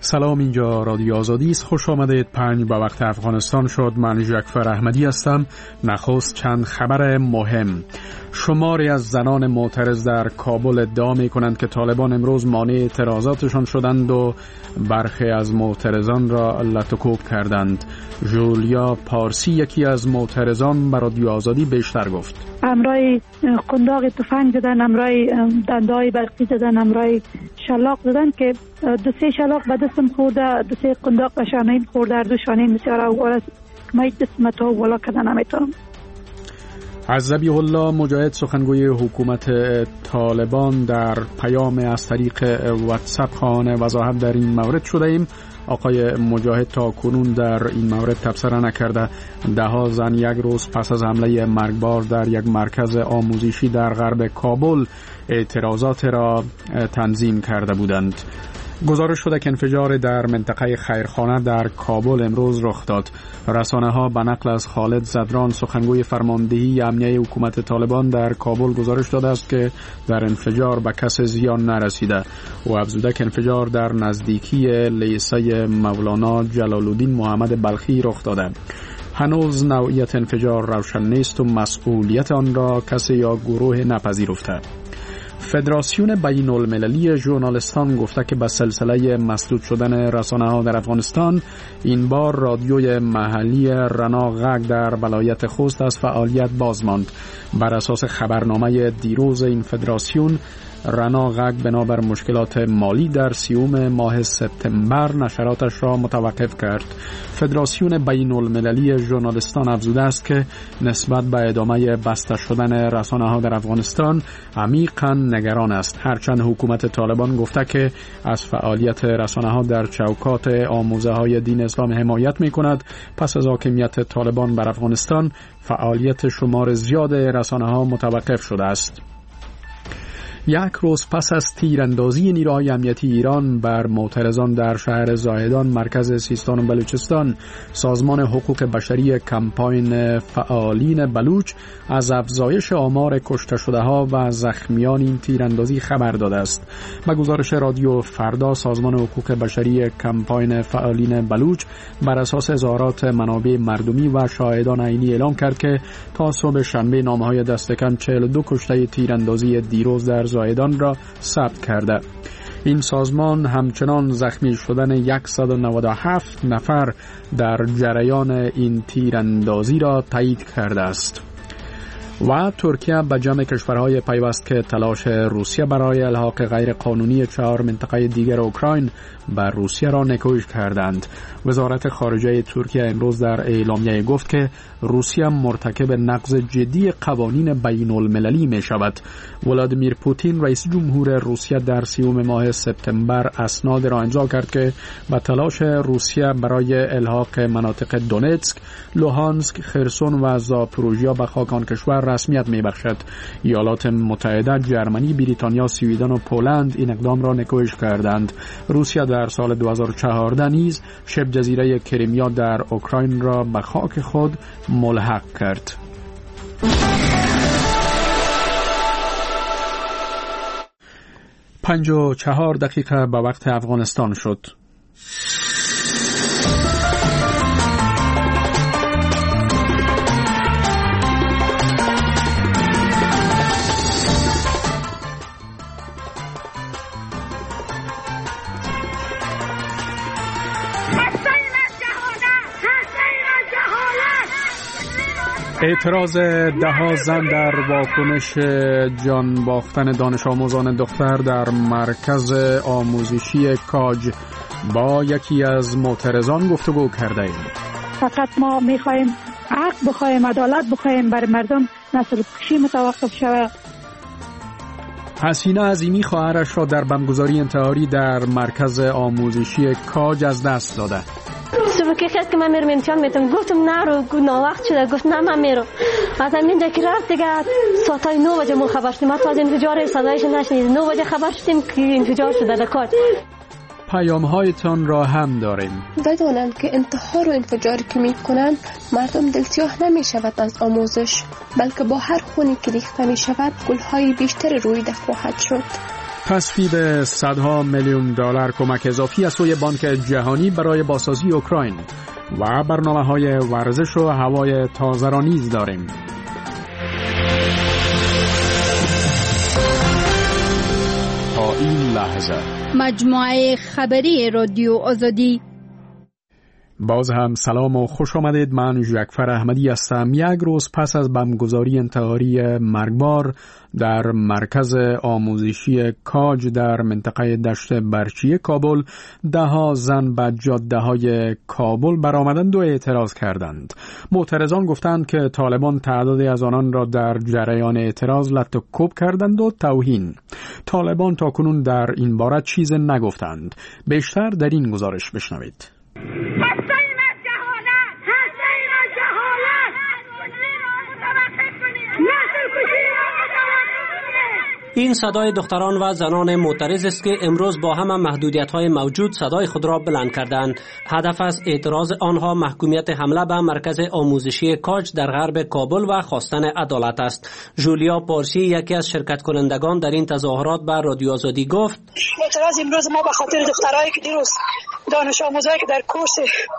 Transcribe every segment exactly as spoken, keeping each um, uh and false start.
سلام، اینجا رادیو آزادی است. خوش آمدید. پنج به وقت افغانستان شد. من جعفر احمدی هستم. نخست چند خبر مهم. شماری از زنان معترض در کابل ادعا می کنند که طالبان امروز مانع اعتراضاتشان شدند و برخی از معترضان را لطوکوب کردند. جولیا پارسی یکی از معترضان بر رادیو آزادی بیشتر گفت. امرای قنداق تفنگ زدن، امرای دندای برقی زدن، امرای شلاق زدن که دو سه شلاق به دستم خورده، دو سه قنداق به شانه‌ام خورده، دو شانه‌ام بسیار اوار من دستم تا بالا کردن نمیتونم. از ذبیح الله مجاهد سخنگوی حکومت طالبان در پیام از طریق واتساپ خواهان وضاحت در این مورد شده ایم. آقای مجاهد تا کنون در این مورد تبصره نکرده. ده ها زن یک روز پس از حمله مرگبار در یک مرکز آموزشی در غرب کابل اعتراضات را تنظیم کرده بودند. گزارش شده که انفجار در منطقه خیرخانه در کابل امروز رخ داد. رسانه ها به نقل از خالد زدران سخنگوی فرماندهی امنیه حکومت طالبان در کابل گزارش داده است که در انفجار به کس زیان نرسیده و افزوده که انفجار در نزدیکی لیسه مولانا جلال الدین محمد بلخی رخ داده. هنوز نوعیت انفجار روشن نیست و مسئولیت آن را کسی یا گروه نپذیرفته. فدراسیون بین المللی ژورنالیستان گفته که به سلسله مسدود شدن رسانه ها در افغانستان این بار رادیوی محلی رنا غگ در ولایت خوست از فعالیت باز ماند. بر اساس خبرنامه دیروز این فدراسیون، رنا غگ بنابر مشکلات مالی در سیوم ماه سپتامبر نشراتش را متوقف کرد. فدراسیون بین المللی ژورنالیستان افزوده است که نسبت به ادامه بسته شدن رسانه ها در افغانستان عمیقاً نگران است، هرچند حکومت طالبان گفته که از فعالیت رسانه ها در چوکات آموزه های دین اسلام حمایت می کند. پس از حاکمیت طالبان بر افغانستان فعالیت شمار زیاد رسانه ها متوقف شده است. یک روز پس از تیراندازی نیروهای امنیتی ایران بر معترضان در شهر زاهدان مرکز سیستان و بلوچستان، سازمان حقوق بشری کمپاین فعالین بلوچ از افزایش آمار کشته شده ها و زخمیان این تیراندازی خبر داده است. به گزارش رادیو فردا، سازمان حقوق بشری کمپاین فعالین بلوچ بر اساس اظهارات منابع مردمی و شاهدان عینی اعلام کرد که تا صبح شنبه نامه‌های دستکم چهل و دو کشته تیراندازی دیروز در زاهدان را ثبت کرده. این سازمان همچنان زخمی شدن صد و نود و هفت نفر در جریان این تیراندازی را تایید کرده است. و ترکیه به جمع کشورهای پیوست که تلاش روسیه برای الحاق غیر قانونی چهار منطقه دیگر اوکراین بر روسیه را نکوهش کردند. وزارت خارجه ترکیه امروز در اعلامیه گفت که روسیه مرتکب نقض جدی قوانین بین المللی می شود. ولادیمیر پوتین رئیس جمهور روسیه در سیوم ماه سپتامبر اسناد را امضا کرد که به تلاش روسیه برای الحاق مناطق دونتسک، لوهانسک، خرسون و زاپوروژیا به خاک آن کشور رسمیت می بخشد. ایالات متحده، جرمنی، بریتانیا، سوئیدن و پولند این اقدام را نکوهش کردند. روسیه در سال دو هزار و چهارده نیز شبه جزیره کریمیا در اوکراین را به خاک خود ملحق کرد. پنج و چهار دقیقه به وقت افغانستان شد. اعتراض ده ها زن در واکنش جان باختن دانش آموزان دختر در مرکز آموزشی کاج با یکی از معترضان گفتگو کرده ایم. فقط ما میخوایم حق بخوایم، عدالت بخوایم، بر مردم نسل کشی متوقف شود. حسینه عظیمی خواهرش را در بمبگذاری انتحاری در مرکز آموزشی کاج از دست داده. صبح که خیلی که من میرم امتحان میتونم گفتم نرو، ناوقت شده، گفت نه من میرم. از همینجا که رفت دیگه ساعتای نو بجه ما خبر شدیم. حتی از انفجار صدایش نشنید. نو بجه خبر شدیم که انفجار شده در کاج. پیام هایتان را هم داریم. بدانند که انتحار و انفجاری که می کنند مردم دلسیاه نمی شود از آموزش، بلکه با هر خونی که ریخته می شود گلهای بیشتر رویده خواهد شد. تصویب صدها میلیون دلار کمک اضافی از سوی بانک جهانی برای بازسازی اوکراین و برنامه‌های ورزش و هوای تازه را نیز داریم. تا این لحظه مجموعه خبری رادیو آزادی. باز هم سلام و خوش آمدید. من جعفر احمدی هستم. یک روز پس از بمبگذاری انتحاری مرگبار در مرکز آموزشی کاج در منطقه دشت برچی کابل، ده ها زن به جاده های کابل برآمدند و اعتراض کردند. معترضان گفتند که طالبان تعدادی از آنان را در جریان اعتراض لط و کوب کردند و توهین. طالبان تاکنون در این باره چیز نگفتند. بیشتر در این گزارش بشنوید. این صدای دختران و زنان معترض است که امروز با همه محدودیت‌های موجود صدای خود را بلند کردند. هدف از اعتراض آنها محکومیت حمله به مرکز آموزشی کاج در غرب کابل و خواستن عدالت است. جولیا پارسی، یکی از شرکت کنندگان در این تظاهرات، به رادیو آزادی گفت: اعتراض امروز ما به خاطر دخترایی که دیروز دانش آموزایی که در کورس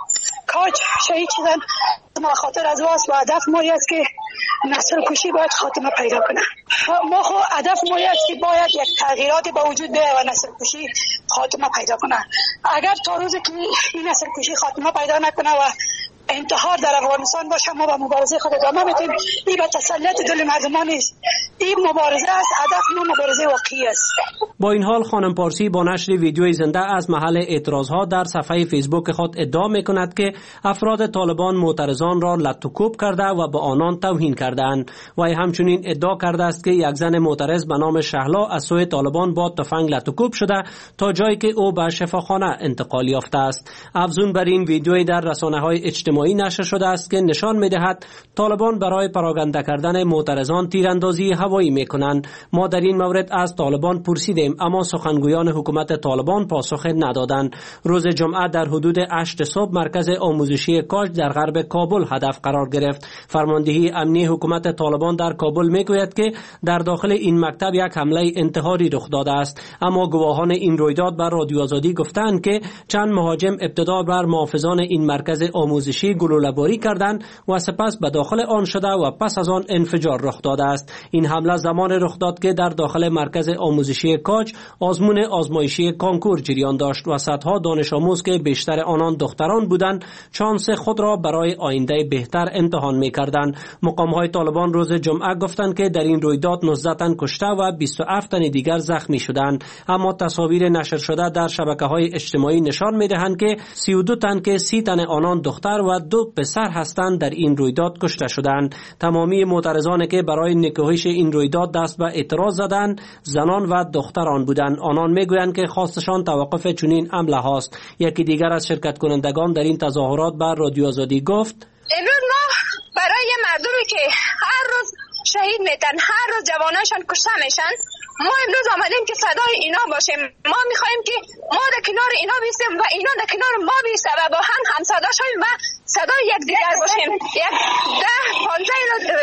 کاج شهید شدن، ما خاطر از واس و هدف ما است که نسل کشی باید خاتمه پیدا کنه. ما خو هدف ما است که باید یک تغییراتی با وجود بیاید و نسل کشی خاتمه پیدا کنه. اگر تا روزی که این نسل کشی خاتمه پیدا نکنه و انتحار در افغانستان باشه، ما با مبارزه خود ادامه میدیم. این به تسلط دل مردمان نیست، این مبارزه است. هدف ما مبارزه واقعی است. با این حال خانم پارسی با نشر ویدیوی زنده از محل اعتراضها در صفحه فیسبوک خود ادعا میکند که افراد طالبان معترضان را لط و کوب کرده و به آنان توهین کردند. و همچنین ادعا کرده است که یک زن معترض به نام شهلا از سوی طالبان با تفنگ لط و کوب شده تا جایی که او به شفاخانه انتقال یافته است. افزون بر این ویدیوی در رسانه‌های اجتماعی نشر شده است که نشان می‌دهد طالبان برای پراگنده کردن معترضان تیراندازی هوایی می‌کنند. ما در این مورد از طالبان پرسیدیم، اما سخنگویان حکومت طالبان پاسخ ندادند. روز جمعه در حدود هشت صبح مرکز آموزشی کاج در غرب کابل هدف قرار گرفت. فرماندهی امنی حکومت طالبان در کابل میگوید که در داخل این مکتب یک حمله انتحاری رخ داده است، اما گواهان این رویداد بر رادیو آزادی گفتند که چند مهاجم ابتدا بر محافظان این مرکز آموزشی گلوله‌باری کردند و سپس به داخل آن شده و پس از آن انفجار رخ داده است. این حمله زمان رخ داد که در داخل مرکز آموزشی کاج آزمون آزمایشی کانکور جریان داشت و صدها دانش آموز که بیشتر آنان دختران بودند شانس خود را برای آینده بهتر امتحان می‌کردند. مقام‌های طالبان روز جمعه گفتند که در این رویداد نوزده تن کشته و بیست و هفت تن دیگر زخمی شدند، اما تصاویر نشر شده در شبکه‌های اجتماعی نشان می‌دهند که سی و دو تن که سی تن آنان دختر و دو پسر هستند در این رویداد کشته شدند. تمامی معترضانی که برای نکوهش این رویداد دست به اعتراض زدند زنان و دختران بودند. آنان میگویند که خواستشان توقف چنین حمله هاست. یکی دیگر از شرکت کنندگان در این تظاهرات بر رادیو آزادی گفت: امروز ما برای مردمی که هر روز شهید میتن، هر روز جواناشان کشته میشن، ما امروز آمدیم که صدای اینا باشیم. ما میخوایم که ما در کنار اینا بیستیم و اینا در کنار ما بیسته و با هم هم صدا شویم و صدای یکدیگر باشیم. یک ده پانزده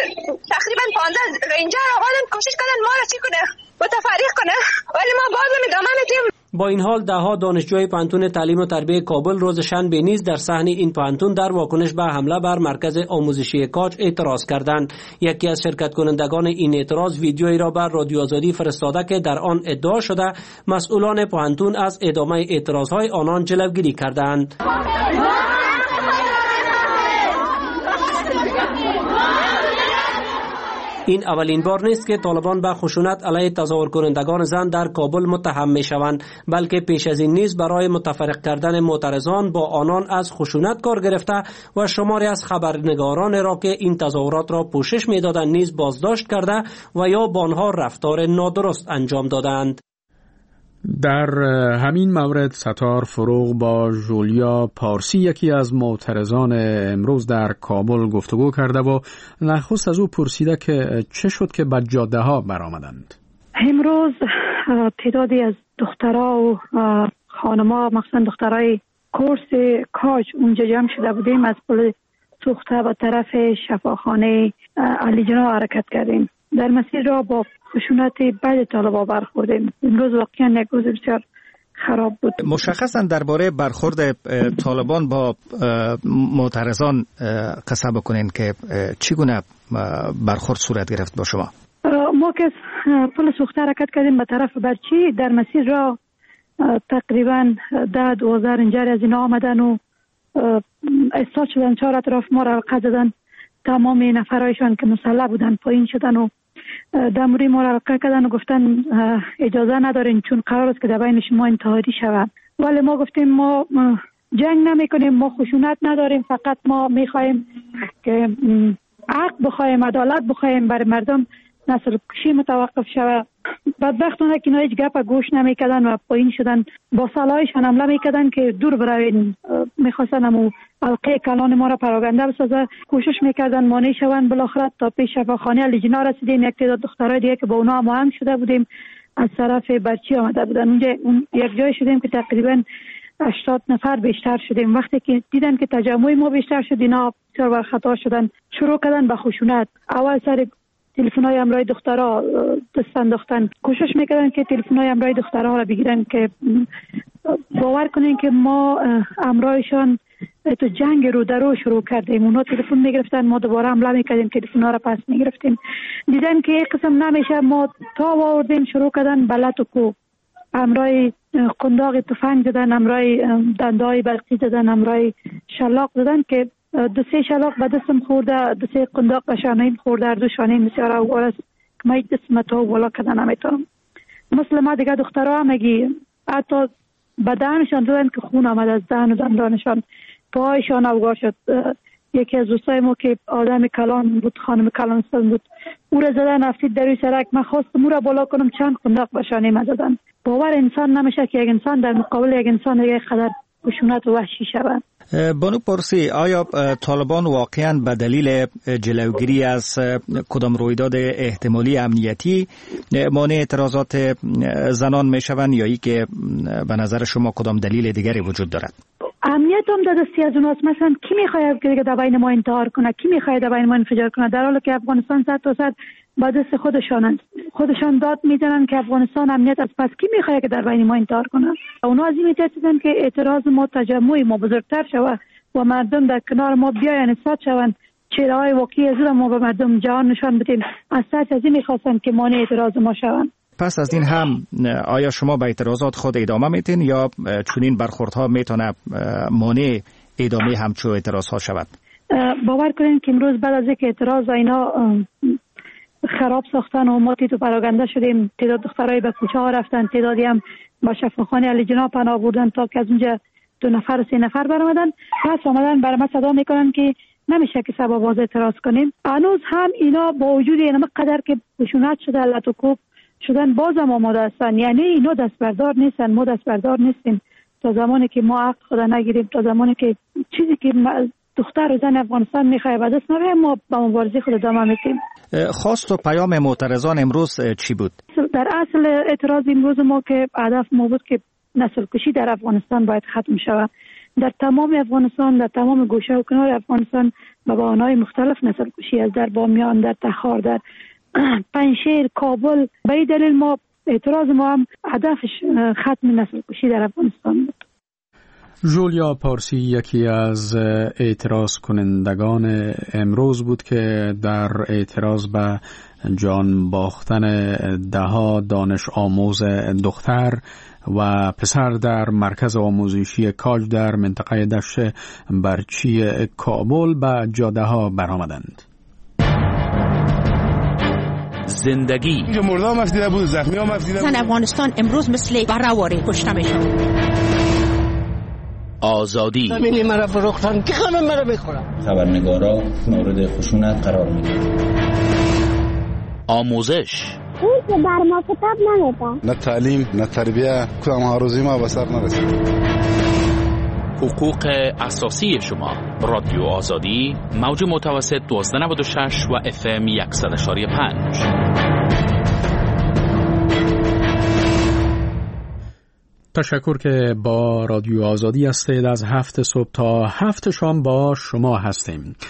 تقریبا پانزده رنجر آقادن کوشش کردن ما را چی کنه متفرق کنه، ولی ما باز هم ادامه میدیم. با این حال ده ها دانشجوی پانتون تعلیم و تربیت کابل روز شنبه نیز در صحن این پانتون در واکنش به حمله بر مرکز آموزشی کاج اعتراض کردند. یکی از شرکت کنندگان این اعتراض ویدیویی را بر رادیو آزادی فرستاده که در آن ادعا شده مسئولان پانتون از ادامه اعتراضهای آنان جلوگیری کردند. این اولین بار نیست که طالبان به خشونت علیه تظاهر کنندگان زن در کابل متهم می شوند، بلکه پیش از این نیز برای متفرق کردن معترضان با آنان از خشونت کار گرفته و شماری از خبرنگاران را که این تظاهرات را پوشش می دادند نیز بازداشت کرده و یا با آنها رفتار نادرست انجام دادند. در همین مورد ستار فروغ با جولیا پارسی، یکی از معترضان امروز در کابل، گفتگو کرده و نخست از او پرسیده که چه شد که به جاده ها برآمدند. امروز تعدادی از دخترها و خانم‌ها، مخصوصا دخترای کورس کاج، اونجا جمع شده بودیم. از پل سوخته به طرف شفاخانه علی جنا حرکت کردیم. در مسیر را با خشونت بعد طالبان برخوردیم. امروز واقعا یک روز بسیار خراب بود. مشخصا درباره برخورد طالبان با معترضان قصه بکنین که چگونه برخورد صورت گرفت با شما؟ ما که پل سوخته حرکت کردیم به طرف برچی، در مسیر را تقریبا ده دوازده رنجر از اینا آمدن و استاد شدن، چهار اطراف ما را قد زدن. تمام نفرایشان که مسلح بودن پایین شدن و دموری ما را کردن و گفتن اجازه ندارین چون قرار است که در بین شما انتحاری شود. ولی ما گفتیم ما جنگ نمی کنیم، ما خشونت نداریم، فقط ما می خواهیم که حق بخواهیم، عدالت بخواهیم، برای مردم نسل کشی متوقف شود. بدبختانه که اینا هیچ گپ گوش نمیکردن و پایین شدن، با سلاحشان حمله میکردن که دور بروین، میخواستن همو حلقه کلان ما را پراگنده بسازه. کوشش میکردن مانع شوند. بالاخره تا پیش شفاخانه لجنا رسیدیم. یک تعداد دخترای دیگه که با اونا هم آهنگ شده بودیم از طرف برچی آمده بودن. اونجا اون یک جای شدیم که تقریبا هشتاد نفر بیشتر شدیم. وقتی که دیدن که تجمع ما بیشتر شد، اینا بسیار بر خطا شدن، شروع کردن به خشونت. اول سر تلفن‌های همراه دخترها دست انداختن، کوشش میکردن که تلفن‌های همراه دخترها را بگیرن که باور کنین که ما همراهشان تو جنگ رو در رو شروع کردیم. اونا تلفن میگرفتن، ما دوباره حمله میکردیم، تلفن‌ها را پس میگرفتیم. دیدن که یک قسم نمیشه، ما تا آوردیم، شروع کردن بلت و کو، همراه قنداق تفنگ زدن، همراه دندای برقی زدن، همراه شلاق زدن که دو سه شلاق به دستم خورده، دو سه قنداق به شانه‌ام خورده، هر دو شانه‌ام بسیار اوار است که من دستم تا بالا کردن نمیتونم. مثل ما دیگه دخترها همگی حتی بدنشان دیدن که خون آمد از دهن و دندانشان، پایشان اوار شد. یکی از دوستای ما که آدم کلان بود، خانم کلانستان بود، او را زدن افتید در روی سرک. من خواستم او را بالا کنم، چند قنداق به شانه‌ام زدن. باور انسان نمیشه که یک انسان در مقابل یک انسان دیگه قدر خشونت و وحشی شود. بانو پارسی، آیا طالبان واقعا به دلیل جلوگیری از کدام رویداد احتمالی امنیتی مانع اعتراضات زنان می شوند یا ای که به نظر شما کدام دلیل دیگری وجود دارد؟ امنیت هم در دستی از اوناست. مثلا کی میخواد که در بین ما انتحار کنه؟ کی میخواد در بین ما انفجار کنه؟ در حالی که افغانستان صد تا صد با دست خودشان است. خودشان داد میزنن که افغانستان امنیت است. پس کی میخواد که در بین ما انتحار کنه؟ اونا از این میترسیدن که اعتراض ما، تجمع ما بزرگتر شود و مردم در کنار ما بیاین، استاد شوند، چهره‌های واقعی از ما به مردم جهان نشان بدیم. از ساعت از این میخواستن که مانع اعتراض ما شوند. پس از این هم آیا شما به اعتراضات خود ادامه میتین یا چنین برخوردها میتونه مانع ادامه همچو اعتراضها شود؟ باور کنین که امروز بعد از اینکه اعتراض اینا خراب ساختن و ما تیتو پراگنده شدیم، تعداد دخترای به کوچه ها رفتن، تعدادی هم با شفاخانه علی جناب پناه بردن تا که از اونجا دو نفر و سه نفر برآمدن. پس آمدن برای ما صدا میکنن که نمیشه که سبا باز اعتراض کنیم. هنوز هم اینا با وجود این قدر که خشونت شده، لط و کوب شدن، بازم آماده هستن. یعنی اینا دست بردار نیستن، ما دست بردار نیستیم تا زمانی که ما حق خدا نگیریم، تا زمانی که چیزی که دختر و زن افغانستان میخواه به دست نره، ما با مبارزه خود ادامه میدیم. خواست و پیام معترضان امروز چی بود؟ در اصل اعتراض امروز ما که هدف ما بود که نسل کشی در افغانستان باید ختم شود. در تمام افغانستان، در تمام گوشه و کنار افغانستان به بهانه‌های مختلف نسل کشی است، در بامیان، در تخار، در پنجشیر، کابل. به این دلیل ما اعتراض ما هم هدفش ختم نسل کشی در افغانستان بود. ژولیا پارسی یکی از اعتراض کنندگان امروز بود که در اعتراض به جان باختن دهها دانش آموز دختر و پسر در مرکز آموزشی کاج در منطقه دشت برچی کابل به جاده ها برآمدند. زندگی مردم مفیده بود، زخمی ها مفیده بود. زن افغانستان امروز مثل برهواری کشته میشن. آزادی زمینی مرا فروختن که همه مرا بخورن. خبرنگارا مورد خشونت قرار میگیرن. آموزش اون که بر ما کتاب نمیده. نه تعلیم، نه تربیه، کدام آرزوی ما به سر نرسید. حقوق اساسی شما. رادیو آزادی، موج متوسط دوازده نود و شش و اف ام صد و پنج. تشکر که با رادیو آزادی هستید. از هفت صبح تا هفت شام با شما هستیم.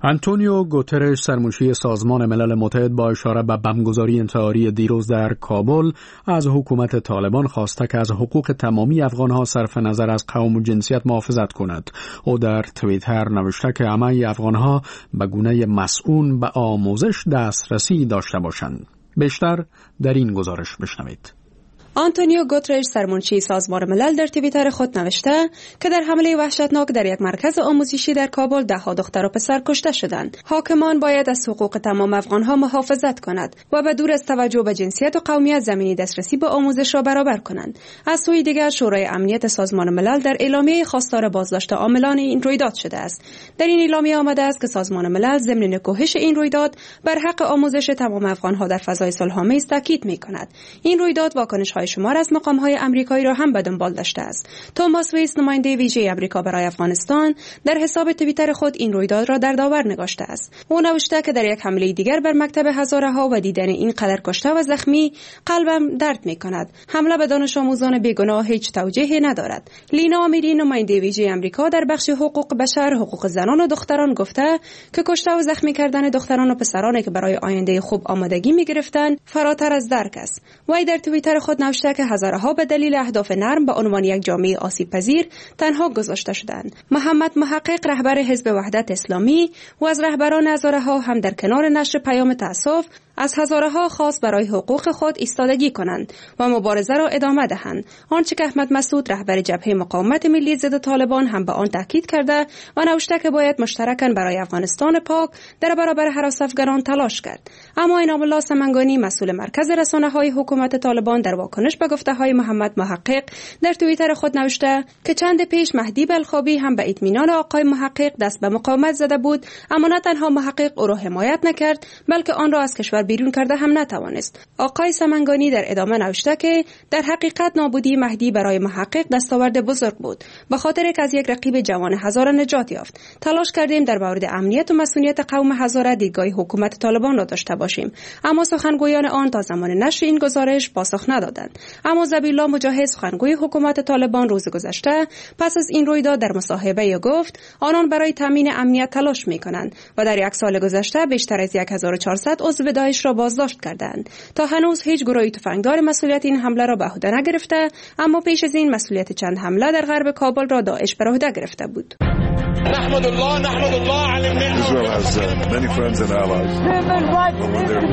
آنتونیو گوترش سرمنشی سازمان ملل متحد با اشاره به بمبگذاری انتحاری دیروز در کابل از حکومت طالبان خواسته که از حقوق تمامی افغانها صرف نظر از قوم و جنسیت محافظت کند. او در توییتر نوشته که همه افغانها به گونه مسئول به آموزش دسترسی داشته باشند. بیشتر در این گزارش بشنوید. آنتونیو گوترش سرمنشی سازمان ملل در توییتر خود نوشته که در حمله وحشتناک در یک مرکز آموزشی در کابل ده ها دختر و پسر کشته شدند. حاکمان باید از حقوق تمام افغانها محافظت کند و به دور از توجه به جنسیت و قومیت زمینی دسترسی به آموزش را برابر کنند. از سوی دیگر شورای امنیت سازمان ملل در اعلامیه خواستار بازداشت عاملان این رویداد شده است. در این اعلامیه آمده است که سازمان ملل ضمن نکوهش این رویداد بر حق آموزش تمام افغانها در فضای صلح‌آمیز تاکید می‌کند. این رویداد واکنش شمار از مقام‌های آمریکایی را هم به دنبال داشته است. توماس ویس نماینده ویژه آمریکا برای افغانستان در حساب توییتر خود این رویداد را در داور نگاشته است. او نوشته که در یک حمله دیگر بر مکتب هزاره ها و دیدن این قدر کشته و زخمی قلبم درد می‌کند. حمله به دانش آموزان بیگناه هیچ توجیهی ندارد. لینا امیری نماینده ویژه آمریکا در بخش حقوق بشر، حقوق زنان و دختران گفته که کشته و زخمی کردن دختران و پسرانی که برای آینده خوب آمادگی می‌گرفتند فراتر از درک است. وی در توییتر خود نوشته که هزاره ها به دلیل اهداف نرم به عنوان یک جامعه آسیب پذیر تنها گذاشته شدند. محمد محقق رهبر حزب وحدت اسلامی و از رهبران هزاره ها هم در کنار نشر پیام تأسف از هزاره ها خواست برای حقوق خود ایستادگی کنند و مبارزه را ادامه دهند. آنچه که احمد مسعود رهبر جبهه مقاومت ملی ضد طالبان هم به آن تاکید کرده و نوشته که باید مشترکاً برای افغانستان پاک در برابر هراس افغانان تلاش کرد. اما انعام الله سمنگانی مسئول مرکز رسانه‌های حکومت طالبان در واکنش به گفته‌های محمد محقق در توییتر خود نوشته که چند پیش مهدی بلخابی هم به اطمینان آقای محقق دست به مقاومت زده بود، اما نه تنها محقق او را حمایت نکرد بلکه آن را از کشور بیرون کرده هم نتوانست. آقای سمنگانی در ادامه نوشته که در حقیقت نابودی مهدی برای محقق دستاورد بزرگ بود، به خاطر که از یک رقیب جوان هزاره نجات یافت. تلاش کردیم در مورد امنیت و مسئولیت قوم هزاره دیدگاه حکومت طالبان را داشته باشیم، اما سخنگویان آن تا زمان نشر این گزارش پاسخ ندادند. اما ذبیح‌الله مجاهد سخنگوی حکومت طالبان روز گذشته پس از این رویداد در مصاحبه گفت آنان برای تامین امنیت تلاش می‌کنند و در یک سال گذشته بیشتر از هزار و چهارصد عضو داعش را بازداشت کردند. تا هنوز هیچ گروهی تفنگدار مسئولیت این حمله را به عهده نگرفته، اما پیش از این مسئولیت چند حمله در غرب کابل را داعش بر عهده گرفته بود. نحمد الله نحمد الله على النعمة. Israel has uh, many friends and allies. When they're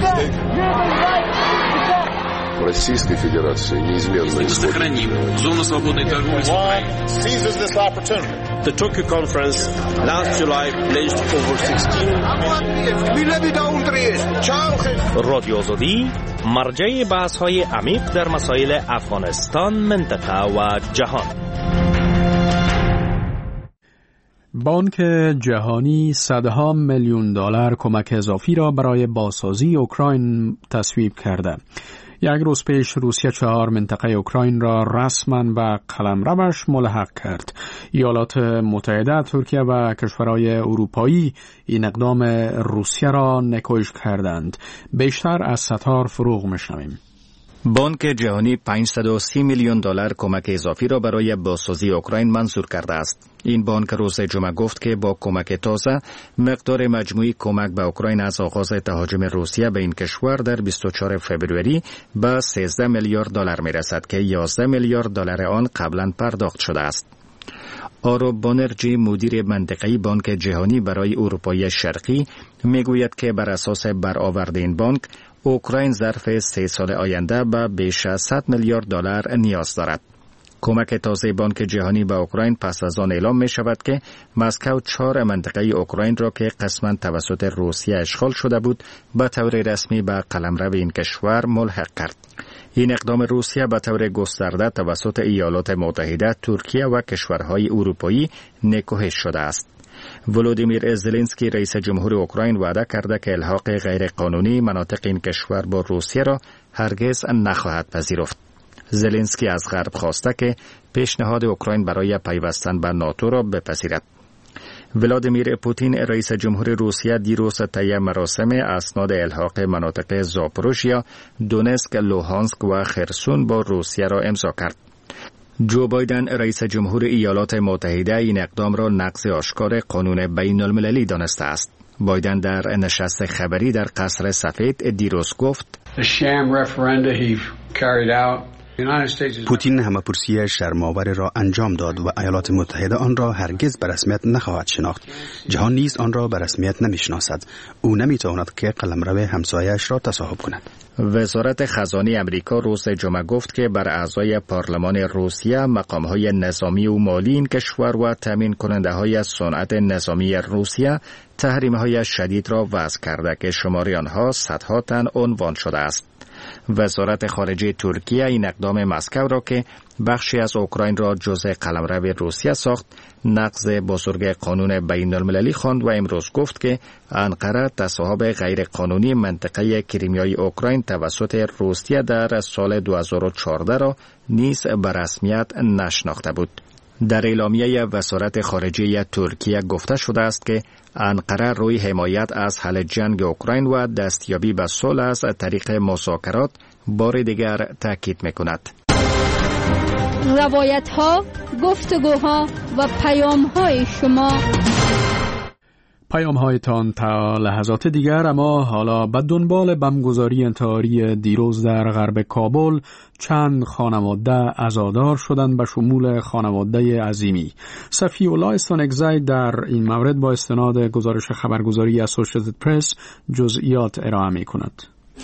mistaken. Российской Федерации неизменно исходит. Сохраним зону свободной торговли с Украиной. Seizes this opportunity. The Tokyo conference last July pledged over sixteen رادیو آزادی مرجع بحث‌های عمیق در مسائل افغانستان، منطقه و جهان. بانک جهانی صدها میلیون دلار کمک اضافی را برای بازسازی اوکراین تصویب کرده. یک روز پیش روسیه چهار منطقه اوکراین را رسما به قلمروش ملحق کرد. ایالات متحده، ترکیه و کشورهای اروپایی این اقدام روسیه را نکوهش کردند. بیشتر از ستار فروغ میشنویم. بانک جهانی پانصد و سی میلیون دلار کمک اضافی را برای بازسازی اوکراین منظور کرده است. این بانک روز جمعه گفت که با کمک تازه مقدار مجموعی کمک به اوکراین از آغاز تهاجم روسیه به این کشور در بیست و چهارم فوریه به سیزده میلیارد دلار میرسد که یازده میلیارد دلار آن قبلا پرداخت شده است. آرو بانرجی مدیر منطقه‌ای بانک جهانی برای اروپای شرقی میگوید که بر اساس برآورد این بانک اوکراین ظرف سه سال آینده به بیش از صد میلیارد دلار نیاز دارد. کمک تازه بانک جهانی به اوکراین پس از آن اعلام می شود که مسکو چهار منطقه اوکراین را که قسما توسط روسیه اشغال شده بود به طور رسمی به قلمرو این کشور ملحق کرد. این اقدام روسیه به طور گسترده توسط ایالات متحده، ترکیه و کشورهای اروپایی نکوهش شده است. ولودیمیر زلنسکی رئیس جمهور اوکراین وعده کرده که الحاق غیرقانونی مناطق این کشور با روسیه را هرگز نخواهد پذیرفت. زلنسکی از غرب خواسته که پیشنهاد اوکراین برای پیوستن به ناتو را بپذیرد. ولادیمیر پوتین رئیس جمهور روسیه دیروز طی مراسم اسناد الحاق مناطق زاپوروژیا، دونسک، لوهانسک و خرسون با روسیه را امضا کرد. جو بایدن رئیس جمهور ایالات متحده این اقدام را نقض آشکار قانون بین المللی دانسته است. بایدن در نشست خبری در قصر سفید دیروز گفت پوتین همه‌پرسی شرم‌آور را انجام داد و ایالات متحده آن را هرگز به رسمیت نخواهد شناخت. جهان نیز آن را به رسمیت نمی‌شناسد. او نمی‌تواند که قلمرو همسایه‌اش را تصاحب کند. وزارت خزانه امریکا روز جمعه گفت که بر اعضای پارلمان روسیه، مقام‌های نظامی و مالی این کشور و تامین کننده‌های صنعت نظامی روسیه تحریم‌های شدید را وضع کرده که شماری آنها صدها تن عنوان شده است. وزارت خارجه ترکیه این اقدام مسکو را که بخشی از اوکراین را جزء قلمرو روسیه ساخت نقض بزرگ قانون بین المللی خواند و امروز گفت که انقره تصاحب غیر قانونی منطقه کریمیای اوکراین توسط روسیه در سال دو هزار و چهارده را نیز به رسمیت نشناخته بود. در اعلامیه وزارت خارجه ترکیه گفته شده است که انقره روی حمایت از حل جنگ اوکراین و دستیابی به صلح از طریق مذاکرات بار دیگر تاکید می‌کند. روایت ها، گفتگوها و پیام های شما، پیام هایتان تا لحظات دیگر. اما حالا به دنبال بمبگذاری انتحاری دیروز در غرب کابل چند خانواده عزادار شدند به شمول خانواده عظیمی. صفی الله استانکزی در این مورد با استناد گزارش خبرگزاری اسوسییتد پرس جزئیات ارائه می کند.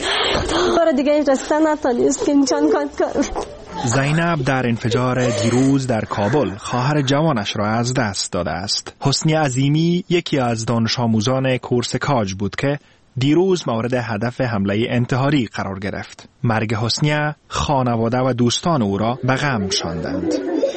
زینب در انفجار دیروز در کابل خواهر جوانش را از دست داده است. حسنی عظیمی یکی از دانش آموزان کورس کاج بود که دیروز مورد هدف حمله انتحاری قرار گرفت. مرگ حسنی خانواده و دوستان او را به غم شاندند.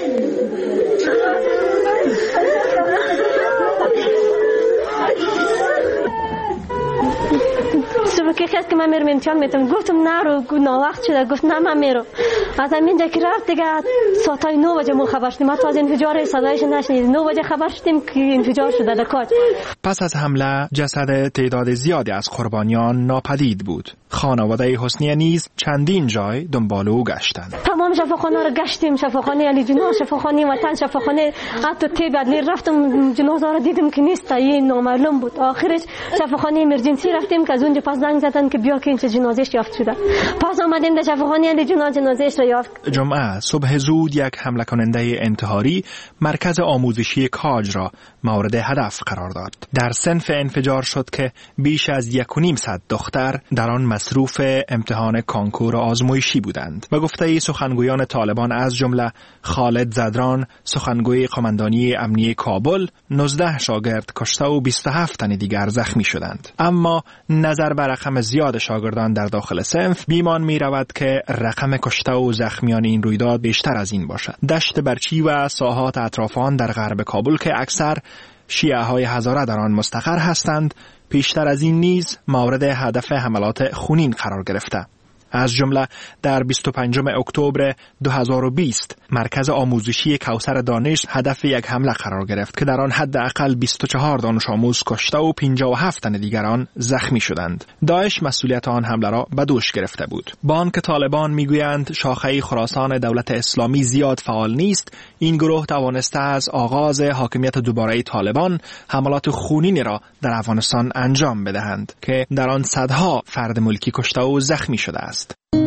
که خیلی که من میرم امتحان میتونم گفتم نرو ناوقت شده گفت نه من میرم از همینجا که رفت دیگه ساعتای نو بجه ما خبر شدیم حتی از انفجار صدایش نشنید نو بجه خبر شدیم که انفجار شده در کاج. پس از حمله جسد تعداد زیادی از قربانیان ناپدید بود. خانواده حسنی نیز چندین جای دنبال او گشتند. تمام شفاخانه رو گشتیم، شفاخانه علی جنا، شفاخانه وطن، شفاخانه حتی تیب عدلی رفتم جنازه رو دیدم که نیست این نامعلوم بود. آخرش شفاخانه امرجنسی رفتیم که از اونجا پس زنگ زدن که بیا که این جنازه‌اش یافت شده. پس اومدیم در شفاخانه علی جنا جنازه‌اش رو یافت. جمعه صبح زود یک حمله کننده انتحاری مرکز آموزشی کاج را مورد هدف قرار داد. در صنف انفجار شد که بیش از یک و نیم صد دختر در آن مصروف امتحان کانکور آزمایشی بودند. به گفته سخنگویان طالبان از جمله خالد زدران سخنگوی قماندانی امنیه کابل، نوزده شاگرد کشته و بیست و هفت تن دیگر زخمی شدند. اما نظر بر رقم زیاد شاگردان در داخل صنف بیمان می رود که رقم کشته و زخمیان این رویداد بیشتر از این باشد. دشت برچی و ساحات اطراف آن در غرب کابل که اکثر شیعه های هزاره در آن مستقر هستند، پیشتر از این نیز مورد هدف حملات خونین قرار گرفته. از جمله در بیست و پنجم اکتبر دو هزار و بیست مرکز آموزشی کوثر دانش هدف یک حمله قرار گرفت که در آن حداقل بیست و چهار دانش آموز کشته و پنجاه و هفت تن دیگران زخمی شدند. داعش مسئولیت آن حمله را به دوش گرفته بود. با آنکه طالبان میگویند شاخه خراسان دولت اسلامی زیاد فعال نیست، این گروه توانسته از آغاز حاکمیت دوباره طالبان حملات خونینی را در افغانستان انجام بدهند که در آن صدها فرد ملکی کشته و زخمی شده است.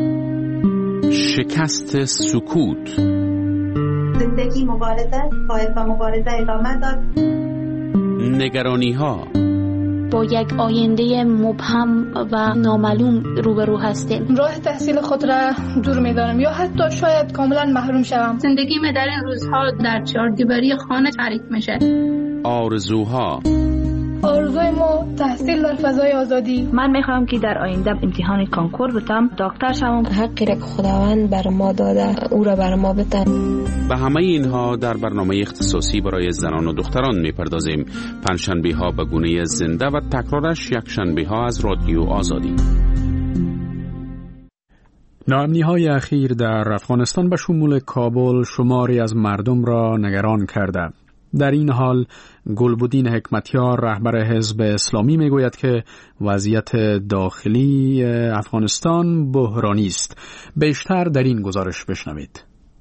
شکست سکوت. زندگی مبارزه، باید با مبارزه ادامه داد. نگرانی ها. با یک آینده مبهم و نامعلوم روبرو هستیم. راه تحصیل خود را دور می‌دارم یا حتی شاید کاملا محروم شوم. زندگی من در این روزها در چهار دیواری خانه تعریف میشه. آرزوها. آرزوی ما تحصیل در فضای آزادی. من میخوام که در آینده امتحان کانکور بتم، دکتر شوم. حقی را که خداوند بر ما داده او را بر ما بده. به همه اینها در برنامه اختصاصی برای زنان و دختران میپردازیم. پنجشنبه ها به گونه زنده و تکرارش یک شنبه ها از رادیو آزادی. ناامنی های اخیر در افغانستان به شمول کابل شماری از مردم را نگران کرده. در این حال گلبدین حکمتیار رهبر حزب اسلامی میگوید که وضعیت داخلی افغانستان بحرانی است. بیشتر در این گزارش بشنوید.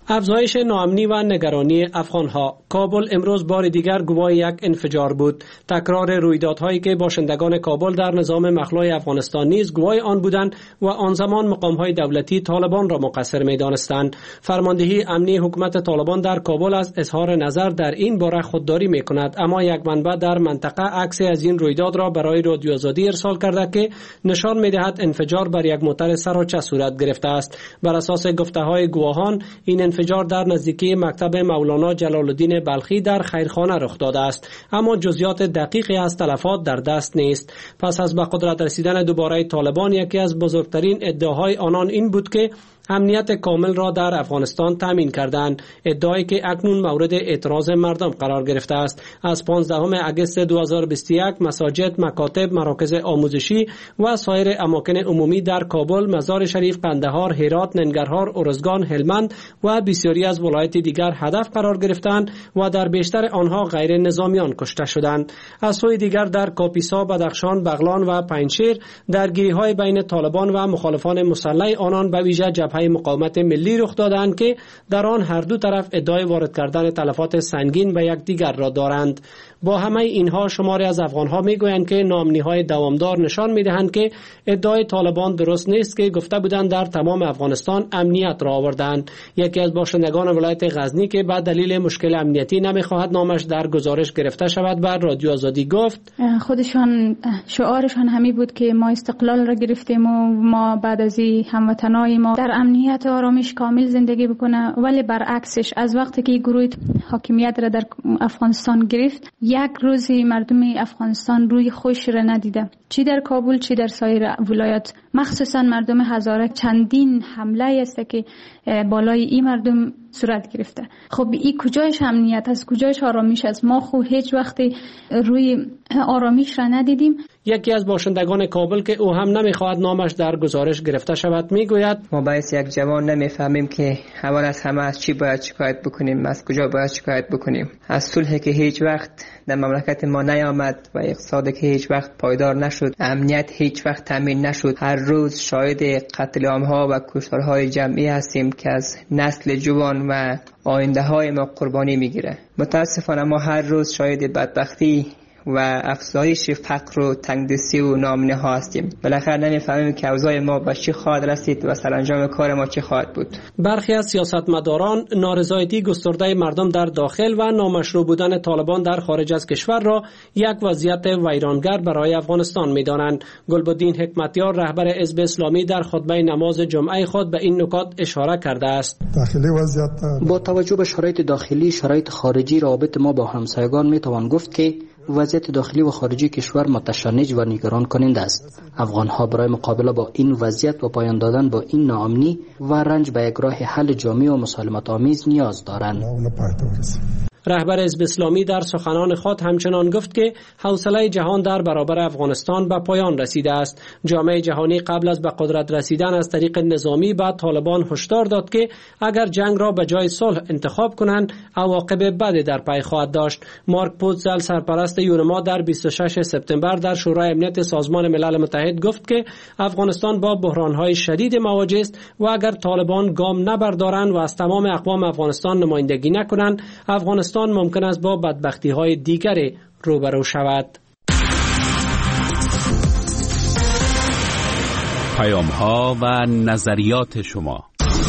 افزایش ناامنی و نگرانی افغانها. کابل امروز بار دیگر گواه یک انفجار بود. تکرار رویدادهایی که باشندگان کابل در نظام مخلوع افغانستان نیز گواه آن بودند و آن زمان مقامهای دولتی طالبان را مقصر می‌دانستند. فرماندهی امنی حکومت طالبان در کابل از اظهار نظر در این باره خودداری می‌کند، اما یک منبع در منطقه عکسی از این رویداد را برای رادیو آزادی ارسال کرده که نشان می‌دهد انفجار بر یک موتر سراچه صورت گرفته است. بر اساس گفته‌های گواهان این انفجار در نزدیکی مکتب مولانا جلال الدین بلخی در خیرخانه رخ داده است، اما جزئیات دقیقی از تلفات در دست نیست. پس از به قدرت رسیدن دوباره طالبان یکی از بزرگترین ادعاهای آنان این بود که امنیت کامل را در افغانستان تامین کردند، ادعایی که اکنون مورد اعتراض مردم قرار گرفته است. از پانزدهم اگست دو هزار و بیست و یک مساجد، مکاتب، مراکز آموزشی و سایر اماکن عمومی در کابل، مزار شریف، قندهار، هرات، ننگرهار، ارزگان، هلمند و بسیاری از ولایات دیگر هدف قرار گرفتند و در بیشتر آنها غیر نظامیان کشته شدند. از سوی دیگر در کاپیسا، بدخشان، بغلان و پنجشیر درگیری‌های بین طالبان و مخالفان مسلح آنان به ویژه جبهه مقاومت ملی رخ دادند که در آن هر دو طرف ادعای وارد کردن تلفات سنگین به یکدیگر را دارند. با همه اینها شماری از افغانها میگویند که ناامنی‌های دوامدار نشان میدهند که ادعای طالبان درست نیست که گفته بودند در تمام افغانستان امنیت را آوردند. یکی از باشندگان ولایت غزنی که به دلیل مشکل امنیتی نمیخواهد نامش در گزارش گرفته شود بر رادیو آزادی گفت خودشان شعارشان همین بود که ما استقلال را گرفتیم و ما بعد از این هموطنای ما در امنیت و آرامش کامل زندگی بکنه، ولی برعکسش از وقتی که گروه حاکمیت را در افغانستان گرفت یک روزی مردم افغانستان روی خوش را ندیده، چی در کابل چی در سایر ولایات، مخصوصا مردم هزاره. چندین حمله است که بالای این مردم صورت گرفته. خب این کجایش امنیت است، کجایش آرامش است؟ ما خو هیچ وقتی روی آرامش را ندیدیم. یکی از باشندگان کابل که او هم نمیخواهد نامش در گزارش گرفته شود میگوید ما باعث یک جوان نمیفهمیم که اول از همه از چی باید شکایت بکنیم، از کجا باید شکایت بکنیم. از صلحی که هیچ وقت در مملکت ما نیامد و اقتصادی که هیچ وقت پایدار نشد، امنیت هیچ وقت تامین نشد. هر روز شاهد قتل عام‌ها و کشتارهای جمعی هستیم که از نسل جوان و آینده های ما قربانی میگیره. متاسفانه ما هر روز شاهد بدبختی و افزایش فقر و تنگدستی و ناامنی ها هستیم. بالاخره نمیفهمیم که اوضاع ما به چی خواهد رسید و سرانجام کار ما چی خواهد بود. برخی از سیاستمداران نارضایتی گسترده مردم در داخل و نامشروع بودن طالبان در خارج از کشور را یک وضعیت ویرانگر برای افغانستان می‌دانند. گلبدین حکمتیار رهبر حزب اسلامی در خطبه نماز جمعه خود به این نکات اشاره کرده است. داخلی وضعیت با توجه به شرایط داخلی، شرایط خارجی، روابط ما با همسایگان میتوان گفت که وضعیت داخلی و خارجی کشور متشنج و نگران کننده است. افغان‌ها برای مقابله با این وضعیت و پایان دادن با این ناامنی و رنج به یک راه حل جامع و مسالمت آمیز نیاز دارند. رهبر حزب اسلامی در سخنان خود همچنان گفت که حوصله جهان در برابر افغانستان به پایان رسیده است. جامعه جهانی قبل از به قدرت رسیدن از طریق نظامی به طالبان هشدار داد که اگر جنگ را به جای صلح انتخاب کنند عواقب بدی در پی خواهد داشت. مارک پوتزل سرپرست یونما در بیست و ششم سپتامبر در شورای امنیت سازمان ملل متحد گفت که افغانستان با بحران‌های شدید مواجه است و اگر طالبان گام نبردارند و از تمام اقوام افغانستان نمایندگی نکنند، افغانستان ممکن است با بدبختی‌های دیگری روبرو شود. پیام‌ها و نظریات شما.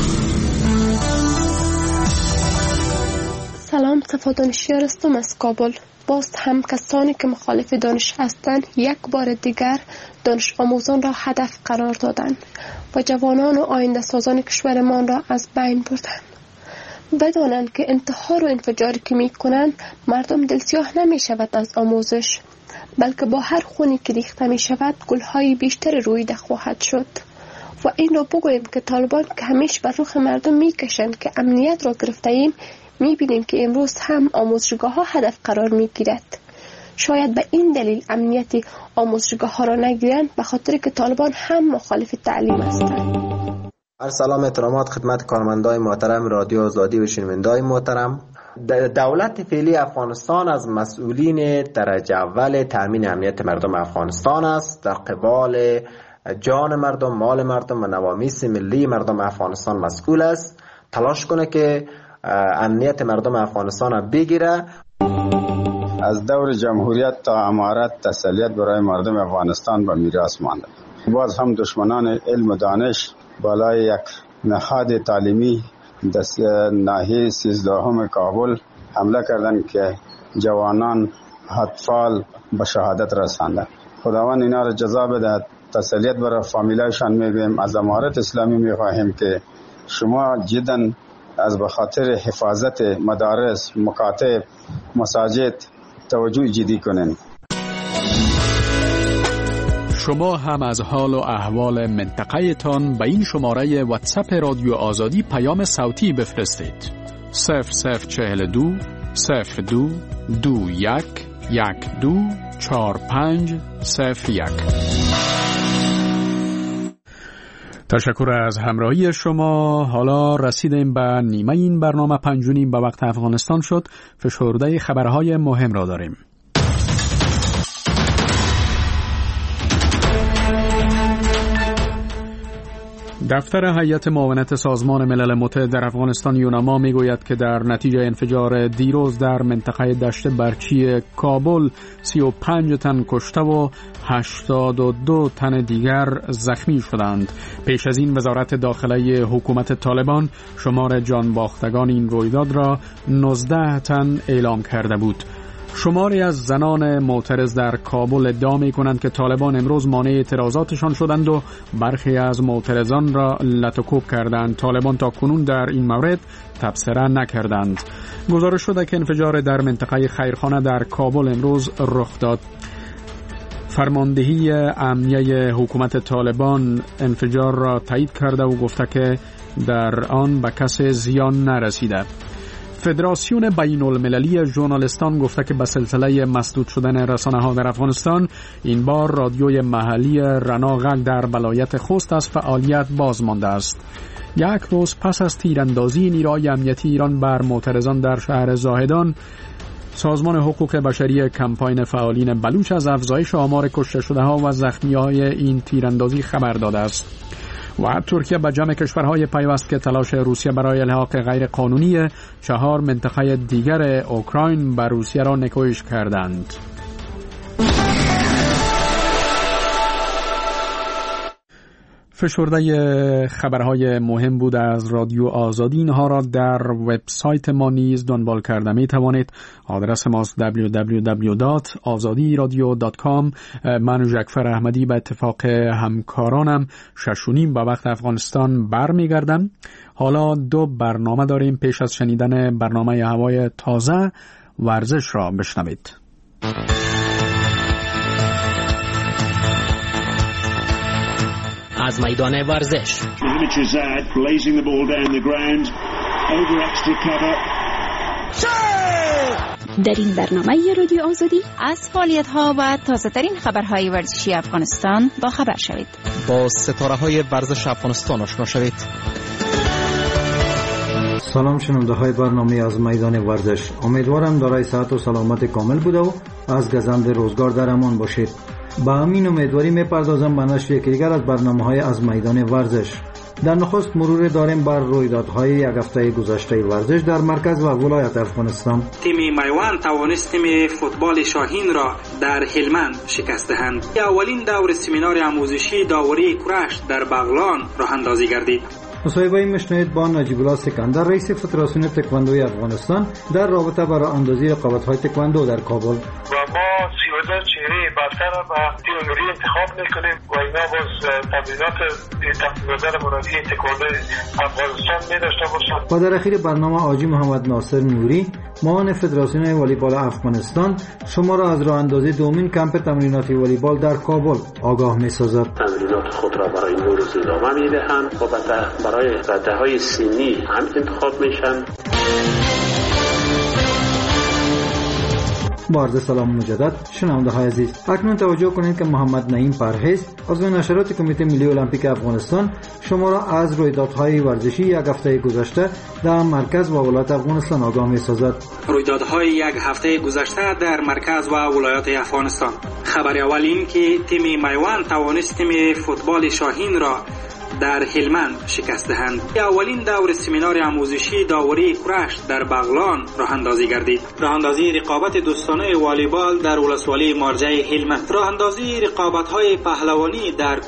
سلام، صفا دانشیار هستم از کابل. باز هم کسانی که مخالف دانش هستند یک بار دیگر دانش آموزان را هدف قرار دادند و جوانان و آینده سازان کشورمان را از بین بردند. بدانند که انتحار و انفجاری که می کنند مردم دلسیاه نمی شود از آموزش، بلکه با هر خونی که ریخته می شود گلهای بیشتر رویده خواهد شد. و این را بگوییم که طالبان که همیشه بر رخ مردم می کشند که امنیت را گرفته ایم، می بینیم که امروز هم آموزشگاه ها هدف قرار می گیرد. شاید به این دلیل امنیت آموزشگاه ها را نگیرند، به خاطر که طالبان هم مخالف تعلیم هستند. هر سلام احترامات خدمت کارمندای محترم رادیو آزادی و شنوندای محترم. دولت فعلی افغانستان از مسئولین درجه اول تامین امنیت مردم افغانستان است. در قبال جان مردم، مال مردم و نوامیس ملی مردم افغانستان مسئول است. تلاش کنه که امنیت مردم افغانستان را بگیره. از دور جمهوریت تا امارت تسلیت برای مردم افغانستان به میراث مانده. باز هم دشمنان علم و دانش بالای یک نهاد تعلیمی دست ناحیه سیزدهم کابل حمله کردند که جوانان اطفال به شهادت رساندند. خداوند اینا را جزا بدهد. تسلیت برای فامیلایشان میگویم. از امارت اسلامی میخواهیم که شما جدا از به خاطر حفاظت مدارس، مکاتب، مساجد توجه جدی کنین. شما هم از حال و احوال منطقه تان به این شماره واتساپ رادیو آزادی پیام صوتی بفرستید. صفر صفر چهل دو صفر دو دو یک یک دو چهار پنج صفر یک. تشکر از همراهی شما. حالا رسیدیم به نیمه این برنامه. پنج و نیم به وقت افغانستان شد. فشرده خبرهای مهم را داریم. دفتر هیئت معاونت سازمان ملل متحد در افغانستان یوناما میگوید که در نتیجه انفجار دیروز در منطقه دشت برچی کابل سی و پنج تن کشته و هشتاد و دو تن دیگر زخمی شدند. پیش از این وزارت داخله حکومت طالبان شمار جان باختگان این رویداد را نوزده تن اعلام کرده بود. شماری از زنان معترض در کابل ادعا می‌کنند که طالبان امروز مانع اعتراضاتشان شدند و برخی از معترضان را لطوکوب کردند. طالبان تا کنون در این مورد تبصره نکردند. گزارش شده که انفجار در منطقه خیرخانه در کابل امروز رخ داد. فرماندهی امنیه حکومت طالبان انفجار را تایید کرده و گفته که در آن به کسی زیان نرسیده. فدراسیون بین المللی ژورنالیستان گفته که به سلسله مسدود شدن رسانه ها در افغانستان این بار رادیوی محلی رنا غږ در ولایت خوست از فعالیت باز مانده است. یک روز پس از تیراندازی نیروهای امنیتی ایران بر معترضان در شهر زاهدان، سازمان حقوق بشری کمپاین فعالین بلوچ از افزایش آمار کشته شده ها و زخمی های این تیراندازی خبر داده است. و ترکیه به جمع کشورهای پیوست که تلاش روسیه برای الحاق غیر قانونی چهار منطقه دیگر اوکراین بر روسیه را نکوهش کردند. فشرده خبرهای مهم بود از رادیو آزادی. اینها را در وبسایت ما نیز دنبال کرده می توانید. آدرس ماست دبلیو دبلیو دبلیو دات آزادی رادیو دات کام. من جعفر احمدی به اتفاق همکارانم شش و نیم به وقت افغانستان برمیگردم. حالا دو برنامه داریم. پیش از شنیدن برنامه هوای تازه ورزش را بشنوید. از میدان ورزش در این برنامه رادیو آزادی از فعالیت‌ها و تازه‌ترین خبرهای ورزشی افغانستان با خبر شوید. با ستاره‌های ورزش افغانستان آشنا شوید. سلام شنونده های برنامه از میدان ورزش. امیدوارم دارای صحت و سلامت کامل بوده و از گزند روزگار در امان باشید. با همین امیدواری میپردازم به نشر یکی دیگر از برنامه‌های از میدان ورزش. در نخست مرور داریم بر رویدادهای یک هفته گذشته ورزش در مرکز و ولایت افغانستان. تیم میوان توانست تیم فوتبال شاهین را در هلمند شکست دهند. اولین دور سمینار آموزشی داوری کرش در بغلان راه اندازی گردید. مصاحبه میشنوید با نجیب الله سکندر رئیس فدراسیون تکواندوی افغانستان در رابطه با راه اندازی رقابت‌های تکواندو در کابل. و ما سی و دو چهره برتر را به تیم ملی انتخاب میکنیم و اینا باز تمرینات تمرینات مربی تکواندو افغانستان می‌داشته باشند. و در اخیر برنامه آجی محمد ناصر نوری معاون فدراسیون والیبال افغانستان شما را از راه اندازی دومین کمپ تمریناتی والیبال در کابل آگاه می‌سازد. تمرینات خود را برای این روز ادامه می‌دهند و برای رده‌های سنی هم انتخاب میشن. با عرض سلام مجدد شنونده های عزیز، اکنون توجه کنید که محمد نعیم پرهیز عضو نشرات کمیته ملی المپیک افغانستان شما را از رویدادهای ورزشی یک هفته گذشته در مرکز و ولایت افغانستان آگاه می‌سازد. رویدادهای یک هفته گذشته در مرکز و ولایت افغانستان. خبر اول این که تیم میوان توانست تیم فوتبال شاهین را در هلمند شکست دهند. اولین دور سمینار آموزشی داوری کرش در بغلان راه اندازی گردید. راه اندازی رقابت دوستانه والیبال در ولسوالی مارجه هلمند. راه اندازی رقابت‌های پهلوانی در